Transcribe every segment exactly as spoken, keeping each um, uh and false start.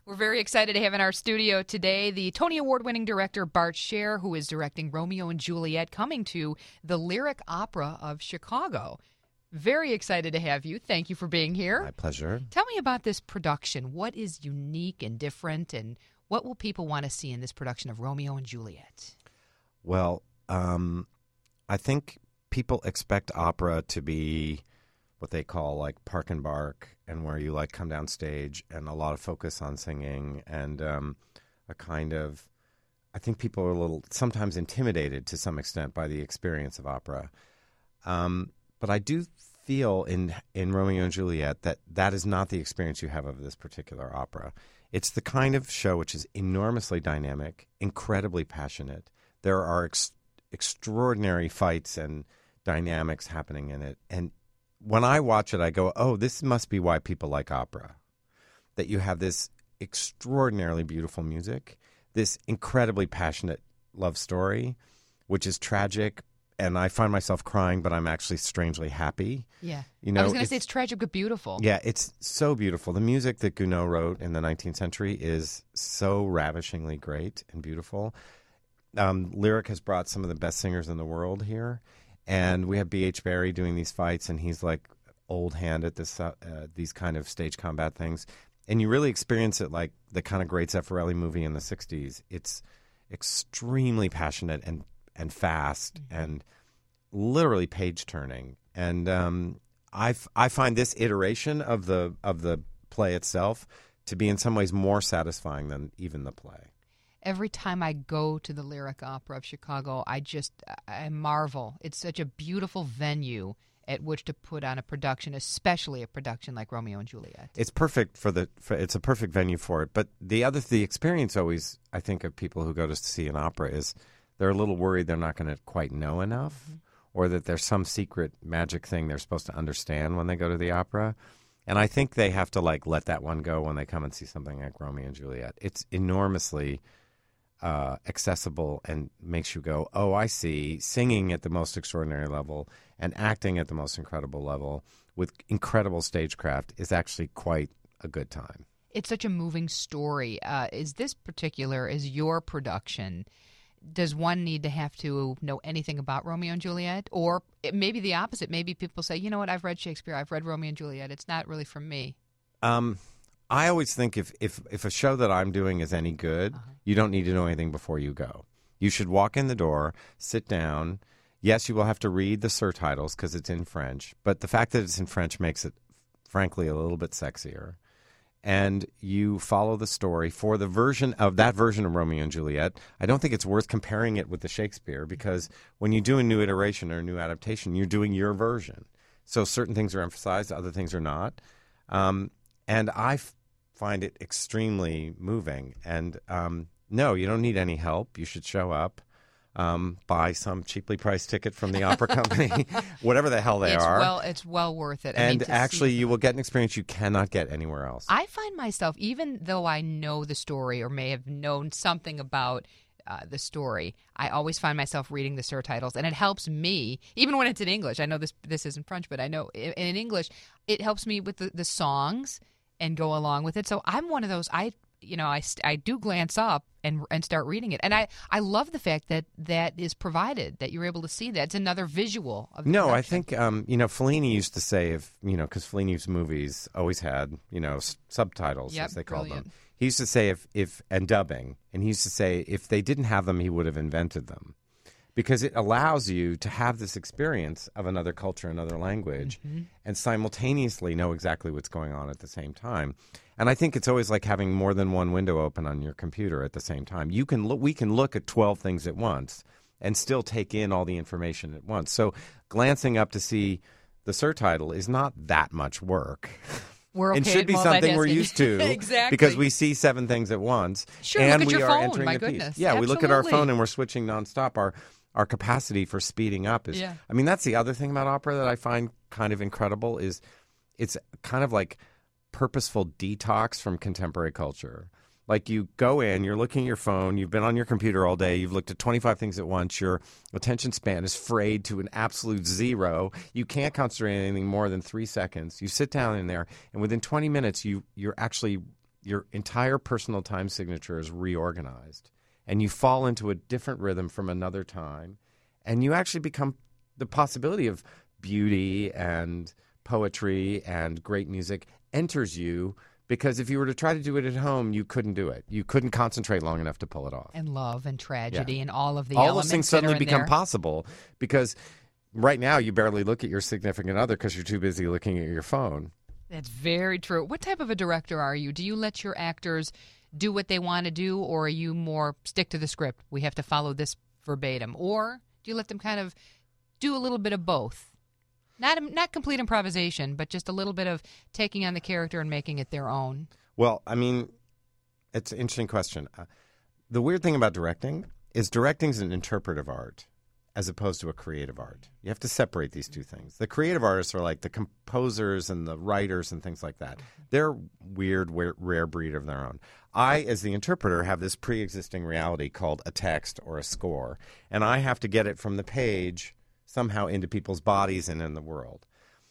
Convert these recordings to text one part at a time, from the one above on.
We're very excited to have in our studio today the Tony Award-winning director Bart Sher, who is directing Romeo and Juliet, coming to the Lyric Opera of Chicago. Very excited to have you. Thank you for being here. My pleasure. Tell me about this production. What is unique and different, and what will people want to see in this production of Romeo and Juliet? Well, um, I think people expect opera to be what they call like park and bark, and where you like come down stage and a lot of focus on singing and um, a kind of, I think people are a little sometimes intimidated to some extent by the experience of opera. Um, but I do feel in in Romeo and Juliet that that is not the experience you have of this particular opera. It's the kind of show which is enormously dynamic, incredibly passionate. There are ex- extraordinary fights and dynamics happening in it, and when I watch it, I go, oh, this must be why people like opera. That you have this extraordinarily beautiful music, this incredibly passionate love story, which is tragic, and I find myself crying, but I'm actually strangely happy. Yeah. You know, I was going to say it's tragic but beautiful. Yeah, it's so beautiful. The music that Gounod wrote in the nineteenth century is so ravishingly great and beautiful. Um, Lyric has brought some of the best singers in the world here. And we have B H Barry doing these fights, and he's like old hand at this, uh, uh, these kind of stage combat things. And you really experience it like the kind of great Zeffirelli movie in the sixties. It's extremely passionate and, and fast mm-hmm. and literally page-turning. And um, I, f- I find this iteration of the of the play itself to be in some ways more satisfying than even the play. Every time I go to the Lyric Opera of Chicago, I just I marvel. It's such a beautiful venue at which to put on a production, especially a production like Romeo and Juliet. It's perfect for the. For, it's a perfect venue for it. But the other, the experience always, I think, of people who go to see an opera is they're a little worried they're not going to quite know enough, mm-hmm. or that there's some secret magic thing they're supposed to understand when they go to the opera. And I think they have to like let that one go when they come and see something like Romeo and Juliet. It's enormously Uh, accessible and makes you go, oh, I see, singing at the most extraordinary level and acting at the most incredible level with incredible stagecraft is actually quite a good time. It's such a moving story. Uh, is this particular, is your production, does one need to have to know anything about Romeo and Juliet? Or it may be the opposite. Maybe people say, you know what, I've read Shakespeare, I've read Romeo and Juliet, it's not really for me. Um I always think if, if, if a show that I'm doing is any good, uh-huh. you don't need to know anything before you go. You should walk in the door, sit down. Yes, you will have to read the surtitles because it's in French, but the fact that it's in French makes it, frankly, a little bit sexier. And you follow the story for the version of that version of Romeo and Juliet. I don't think it's worth comparing it with the Shakespeare because when you do a new iteration or a new adaptation, you're doing your version. So certain things are emphasized, other things are not. Um, and I f- find it extremely moving. And um, no, you don't need any help. You should show up, um, buy some cheaply priced ticket from the opera company, whatever the hell they it's are. Well, it's well worth it. I and mean, actually, you will get an experience you cannot get anywhere else. I find myself, even though I know the story or may have known something about Uh, the story, I always find myself reading the surtitles, and it helps me, even when it's in English. I know this this isn't French, but I know in, in English, it helps me with the, the songs and go along with it. So I'm one of those, I you know, I, I do glance up and and start reading it. And I, I love the fact that that is provided, that you're able to see that. It's another visual of the No, production. I think, um, you know, Fellini used to say, if you know, because Fellini's movies always had, you know, s- subtitles, Yep, as they called brilliant. them. He used to say if, if, and dubbing, and he used to say if they didn't have them, he would have invented them. Because it allows you to have this experience of another culture, another language, mm-hmm. and simultaneously know exactly what's going on at the same time. And I think it's always like having more than one window open on your computer at the same time. You can look, we can look at twelve things at once and still take in all the information at once. So glancing up to see the surtitle is not that much work. We're okay it should be at something we're multitasking. used to. Exactly. Because we see seven things at once. Sure, and look at we your are phone, entering my a piece. goodness. Yeah, we look at our Absolutely. phone and we're switching nonstop. Our our capacity for speeding up is Yeah. I mean, that's the other thing about opera that I find kind of incredible is it's kind of like purposeful detox from contemporary culture. Like you go in, you're looking at your phone, you've been on your computer all day, you've looked at twenty-five things at once, your attention span is frayed to an absolute zero. You can't concentrate on anything more than three seconds. You sit down in there, and within twenty minutes, you, you're actually your entire personal time signature is reorganized, and you fall into a different rhythm from another time, and you actually become the possibility of beauty and poetry and great music enters you, because if you were to try to do it at home, you couldn't do it. You couldn't concentrate long enough to pull it off. And love and tragedy Yeah. and all of the all elements those things that are suddenly in become there. possible, because right now you barely look at your significant other because you're too busy looking at your phone. That's very true. What type of a director are you? Do you let your actors do what they want to do, or are you more stick to the script? We have to follow this verbatim. Or do you let them kind of do a little bit of both? Not not complete improvisation, but just a little bit of taking on the character and making it their own. Well, I mean, it's an interesting question. Uh, the weird thing about directing is directing is an interpretive art as opposed to a creative art. You have to separate these two things. The creative artists are like the composers and the writers and things like that. They're weird, weird, rare breed of their own. I, as the interpreter, have this pre-existing reality called a text or a score, and I have to get it from the page somehow into people's bodies and in the world.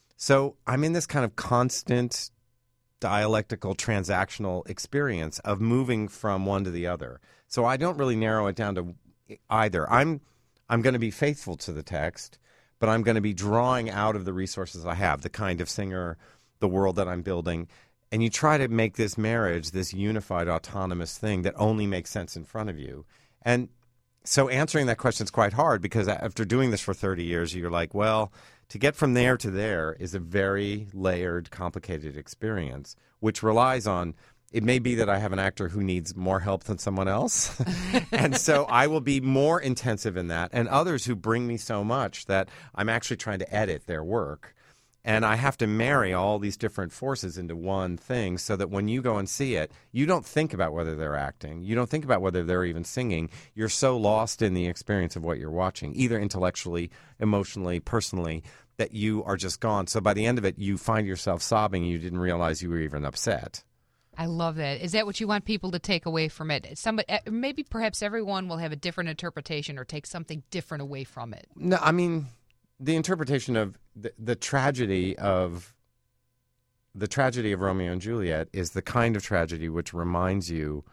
So I'm in this kind of constant dialectical, transactional experience of moving from one to the other. So I don't really narrow it down to either. I'm I'm going to be faithful to the text, but I'm going to be drawing out of the resources I have, the kind of singer, the world that I'm building. And you try to make this marriage, this unified, autonomous thing that only makes sense in front of you. And so answering that question is quite hard, because after doing this for thirty years, you're like, well, to get from there to there is a very layered, complicated experience, which relies on, it may be that I have an actor who needs more help than someone else. And so I will be more intensive in that, and others who bring me so much that I'm actually trying to edit their work. And I have to marry all these different forces into one thing so that when you go and see it, you don't think about whether they're acting. You don't think about whether they're even singing. You're so lost in the experience of what you're watching, either intellectually, emotionally, personally, that you are just gone. So by the end of it, you find yourself sobbing. You didn't realize you were even upset. I love that. Is that what you want people to take away from it? Somebody, maybe perhaps everyone will have a different interpretation or take something different away from it. No, I mean, the interpretation of the, the tragedy of the tragedy of Romeo and Juliet is the kind of tragedy which reminds you,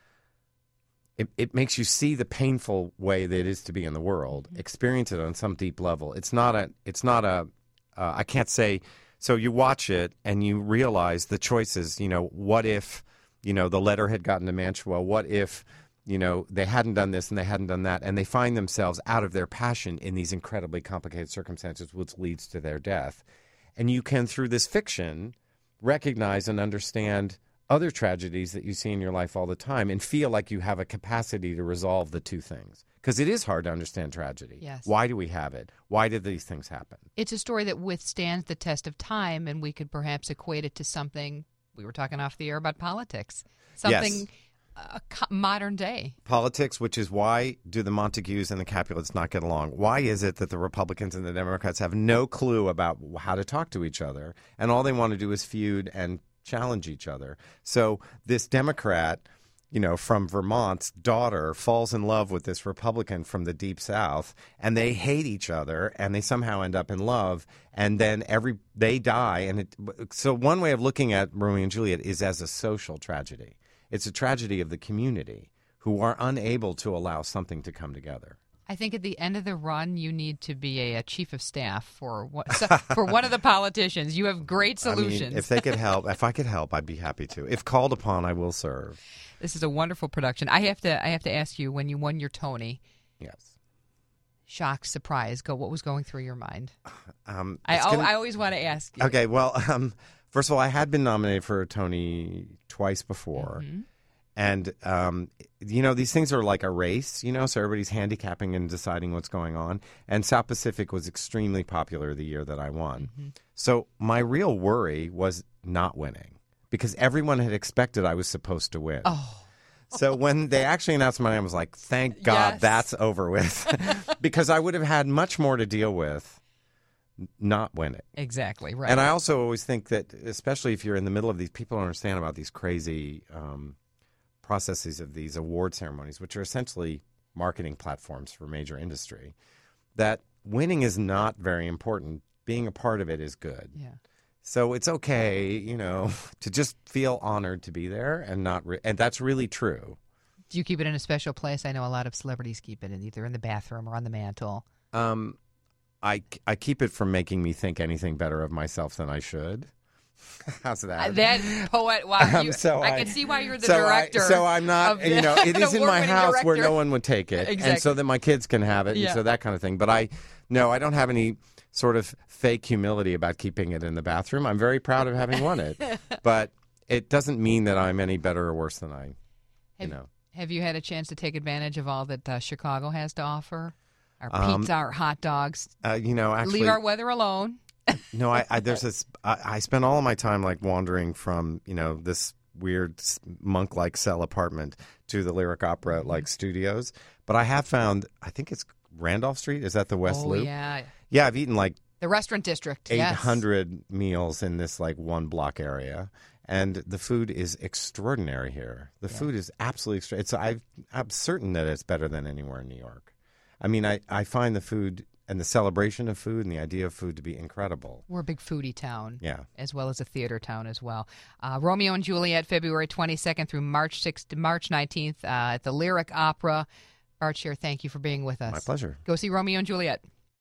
it, it makes you see the painful way that it is to be in the world, mm-hmm. experience it on some deep level. It's not a, it's not a, uh, I can't say, so you watch it and you realize the choices, you know, what if, you know, the letter had gotten to Mantua? What if, you know, they hadn't done this and they hadn't done that, and they find themselves out of their passion in these incredibly complicated circumstances, which leads to their death. And you can, through this fiction, recognize and understand other tragedies that you see in your life all the time and feel like you have a capacity to resolve the two things. Because it is hard to understand tragedy. Yes. Why do we have it? Why did these things happen? It's a story that withstands the test of time, and we could perhaps equate it to something, we were talking off the air about politics, something Yes. uh, co- modern day. Politics, which is why do the Montagues and the Capulets not get along? Why is it that the Republicans and the Democrats have no clue about how to talk to each other, and all they want to do is feud and challenge each other? So this Democrat, you know, from Vermont's daughter falls in love with this Republican from the Deep South, and they hate each other, and they somehow end up in love, and then every they die. And it, so one way of looking at Romeo and Juliet is as a social tragedy. It's a tragedy of the community who are unable to allow something to come together. I think at the end of the run, you need to be a, a chief of staff for what, so, for one of the politicians. You have great solutions. I mean, if they could help, if I could help, I'd be happy to. If called upon, I will serve. This is a wonderful production. I have to. I have to ask you, when you won your Tony, yes, shock, surprise, go. What was going through your mind? Um, I, it's gonna- I always want to ask you. Okay, well, um, first of all, I had been nominated for a Tony twice before. Mm-hmm. And, um, you know, these things are like a race, you know, so everybody's handicapping and deciding what's going on. And South Pacific was extremely popular the year that I won. Mm-hmm. So my real worry was not winning, because everyone had expected I was supposed to win. Oh. So when they actually announced my name, I was like, thank God Yes. that's over with, because I would have had much more to deal with not winning. Exactly, right. And I also always think that, especially if you're in the middle of these, people don't understand about these crazy um, processes of these award ceremonies, which are essentially marketing platforms for major industry, that winning is not very important. Being a part of it is good. Yeah. So it's okay, you know, to just feel honored to be there and not, re- and that's really true. Do you keep it in a special place? I know a lot of celebrities keep it in either in the bathroom or on the mantle. Um, I, I keep it from making me think anything better of myself than I should. How's that? Uh, that poet, wow, you, um, so I, I can see why you're the so director. I, so I'm not, of the, you know, it is in my house director. where no one would take it, Exactly. and so that my kids can have it, Yeah. and so that kind of thing. But I, no, I don't have any sort of fake humility about keeping it in the bathroom. I'm very proud of having won it, but it doesn't mean that I'm any better or worse than I, you have, know. Have you had a chance to take advantage of all that uh, Chicago has to offer? Our Um, pizza, our hot dogs. Uh, you know, actually, Leave our weather alone. no, I, I there's this. I, I spend all of my time like wandering from you know this weird monk-like cell apartment to the Lyric Opera like studios. But I have found, I think it's Randolph Street. Is that the West oh, Loop? yeah. Yeah, I've eaten like The restaurant district, eight yes. hundred meals in this like one block area. And the food is extraordinary here. The Yeah. food is absolutely extraordinary. It's, I've, I'm certain that it's better than anywhere in New York. I mean, I, I find the food and the celebration of food and the idea of food to be incredible. We're a big foodie town, Yeah. as well as a theater town as well. Uh, Romeo and Juliet, February twenty-second through March sixth, March nineteenth uh, at the Lyric Opera. Bart Sher, thank you for being with us. My pleasure. Go see Romeo and Juliet.